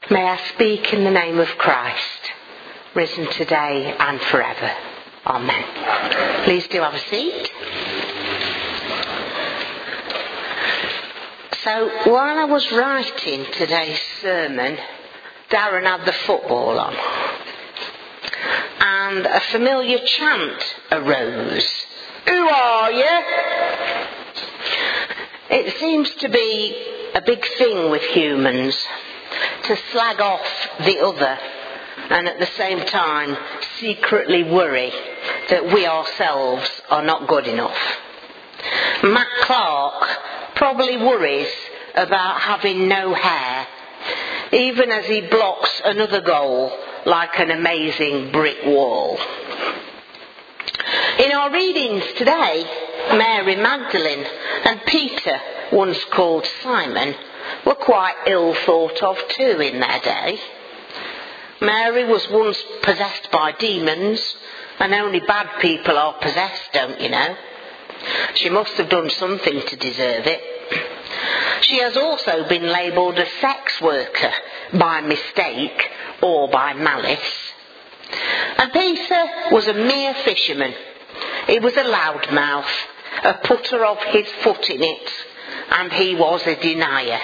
May I speak in the name of Christ, risen today and forever. Amen. Please do have a seat. So while I was writing today's sermon, Darren had the football on, and a familiar chant arose. Who are you? It seems to be a big thing with humans to slag off the other and at the same time secretly worry that we ourselves are not good enough. Matt Clark probably worries about having no hair, even as he blocks another goal like an amazing brick wall. In our readings today, Mary Magdalene and Peter, once called Simon, were quite ill thought of too in their day. Mary was once possessed by demons, and only bad people are possessed, don't you know? She must have done something to deserve it. She has also been labelled a sex worker by mistake or by malice. And Peter was a mere fisherman. He was a loudmouth, a putter of his foot in it, and he was a denier.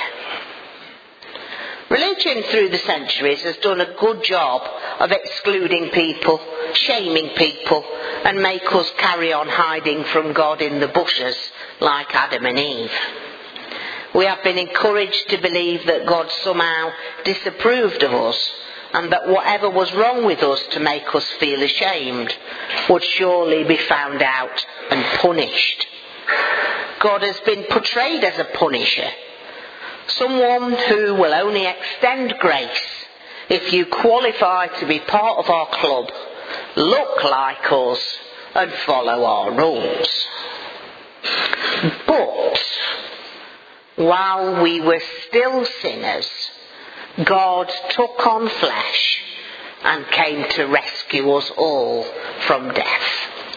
Religion through the centuries has done a good job of excluding people, shaming people, and make us carry on hiding from God in the bushes like Adam and Eve. We have been encouraged to believe that God somehow disapproved of us, and that whatever was wrong with us to make us feel ashamed would surely be found out and punished. God has been portrayed as a punisher, someone who will only extend grace if you qualify to be part of our club, look like us, and follow our rules. But while we were still sinners, God took on flesh and came to rescue us all from death.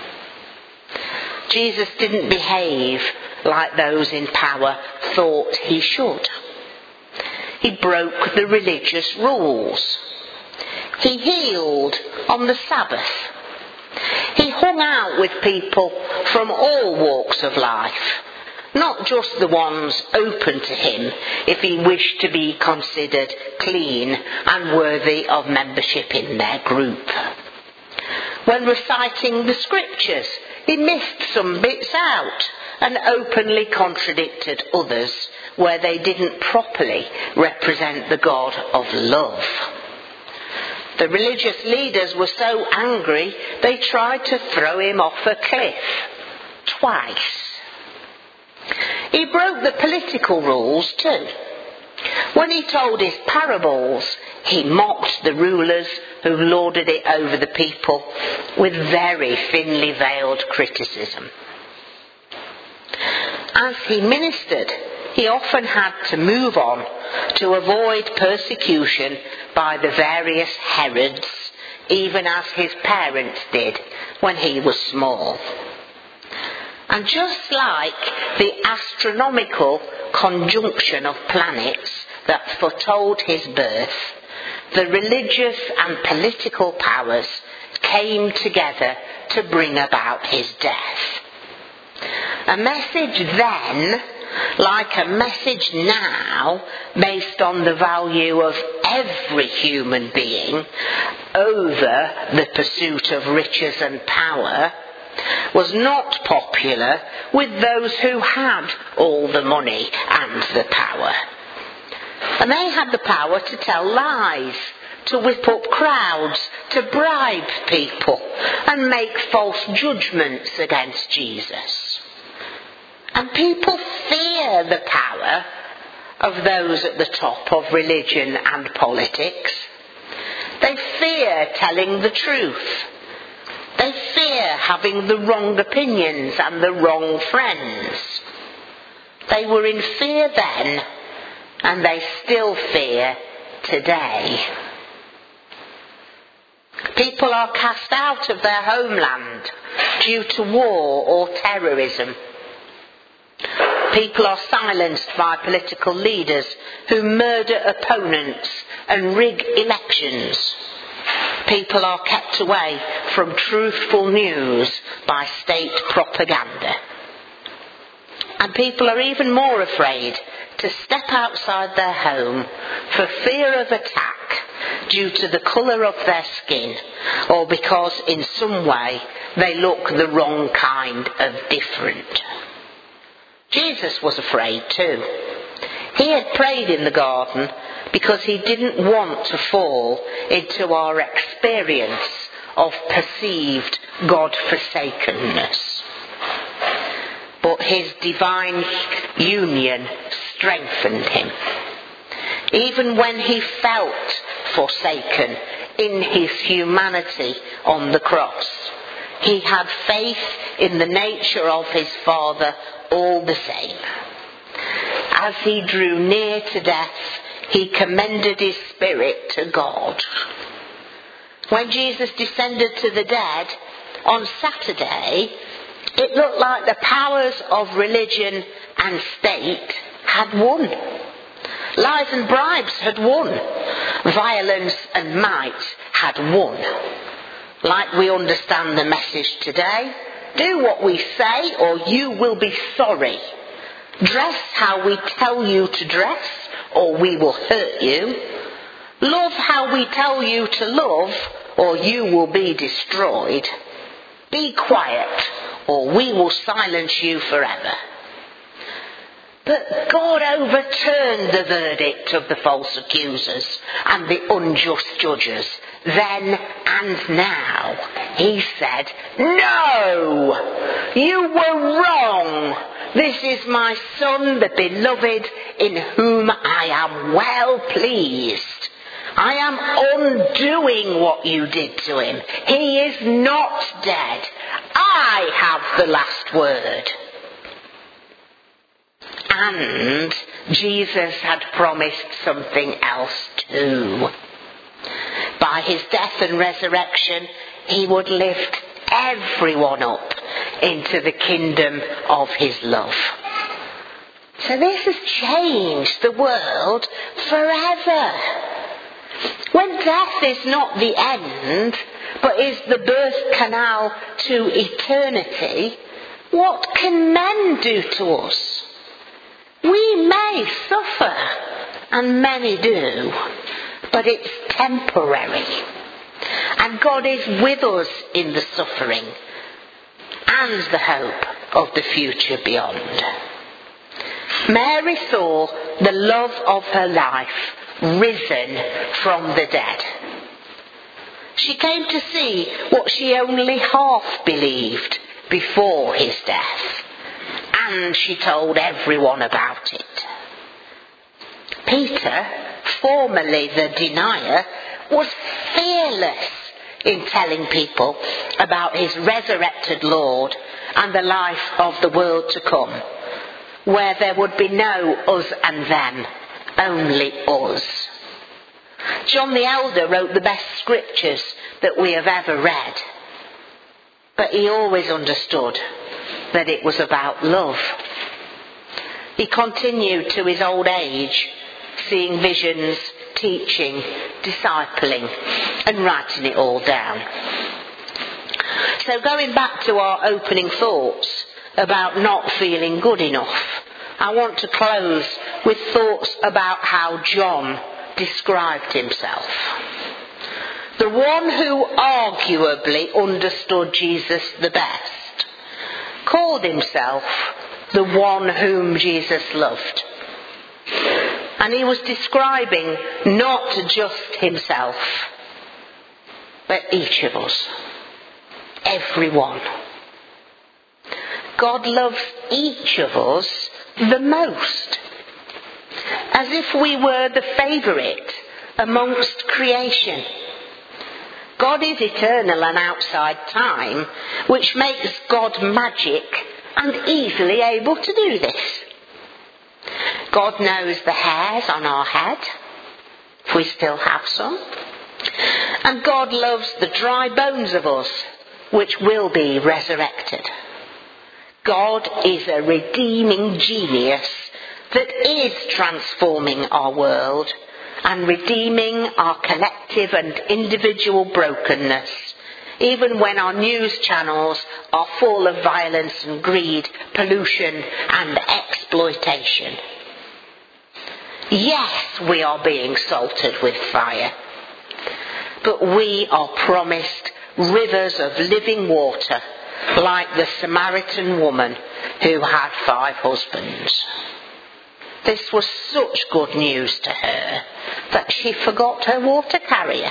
Jesus didn't behave like those in power thought he should. He broke the religious rules. He healed on the Sabbath. He hung out with people from all walks of life, not just the ones open to him if he wished to be considered clean and worthy of membership in their group. When reciting the scriptures, he missed some bits out and openly contradicted others where they didn't properly represent the God of love. The religious leaders were so angry they tried to throw him off a cliff twice. He broke the political rules too. When he told his parables, he mocked the rulers who lorded it over the people with very thinly veiled criticism. As he ministered, he often had to move on to avoid persecution by the various Herods, even as his parents did when he was small. And just like the astronomical conjunction of planets that foretold his birth, the religious and political powers came together to bring about his death. A message then, like a message now, based on the value of every human being over the pursuit of riches and power, was not popular with those who had all the money and the power. And they had the power to tell lies, to whip up crowds, to bribe people, and make false judgments against Jesus. And people fear the power of those at the top of religion and politics. They fear telling the truth. They fear having the wrong opinions and the wrong friends. They were in fear then, and they still fear today. People are cast out of their homeland due to war or terrorism. People are silenced by political leaders who murder opponents and rig elections. People are kept away from truthful news by state propaganda. And people are even more afraid to step outside their home for fear of attack due to the colour of their skin, or because in some way they look the wrong kind of different. Jesus was afraid too. He had prayed in the garden because he didn't want to fall into our experience of perceived God-forsakenness. But his divine union strengthened him. Even when he felt forsaken in his humanity on the cross, he had faith in the nature of his Father all the same. As he drew near to death, he commended his spirit to God. When Jesus descended to the dead on Saturday, it looked like the powers of religion and state had won. Lies and bribes had won. Violence and might had won. Like we understand the message today, do what we say or you will be sorry. Dress how we tell you to dress or we will hurt you. Love how we tell you to love or you will be destroyed. Be quiet or we will silence you forever. But God overturned the verdict of the false accusers and the unjust judges. Then and now, he said, "No, you were wrong. This is my Son, the beloved, in whom I am well pleased. I am undoing what you did to him. He is not dead. I have the last word." And Jesus had promised something else too. By his death and resurrection, he would lift everyone up into the kingdom of his love. So this has changed the world forever. When death is not the end, but is the birth canal to eternity, what can men do to us? We may suffer, and many do, but it's temporary. And God is with us in the suffering and the hope of the future beyond. Mary saw the love of her life risen from the dead. She came to see what she only half believed before his death. And she told everyone about it. Peter, formerly the denier, was fearless in telling people about his resurrected Lord and the life of the world to come, where there would be no us and them, only us. John the Elder wrote the best scriptures that we have ever read, but he always understood that it was about love. He continued to his old age, seeing visions, teaching, discipling, and writing it all down. So going back to our opening thoughts about not feeling good enough, I want to close with thoughts about how John described himself. The one who arguably understood Jesus the best called himself the one whom Jesus loved. And he was describing not just himself, but each of us. Everyone. God loves each of us the most. As if we were the favourite amongst creation. God is eternal and outside time, which makes God magic and easily able to do this. God knows the hairs on our head, if we still have some. And God loves the dry bones of us, which will be resurrected. God is a redeeming genius that is transforming our world and redeeming our collective and individual brokenness, even when our news channels are full of violence and greed, pollution and exploitation. Yes, we are being salted with fire, but we are promised rivers of living water, like the Samaritan woman who had 5 husbands. This was such good news to her that she forgot her water carrier.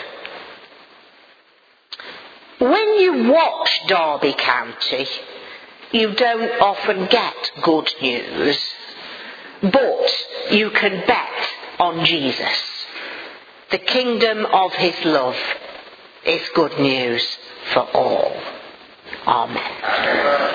When you watch Derby County, you don't often get good news, but you can bet on Jesus. The kingdom of his love is good news for all. Amen.